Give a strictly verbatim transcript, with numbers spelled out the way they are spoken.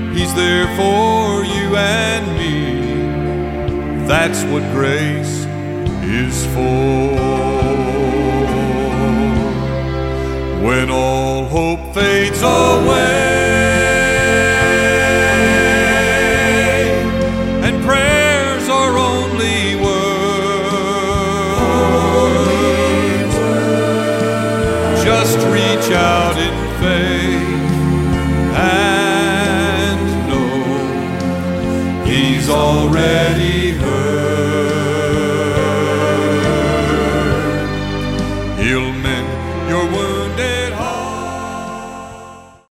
He's there for you and me. That's what grace is for. When all hope fades away and prayers are only words, just reach out in faith and know He's already heard.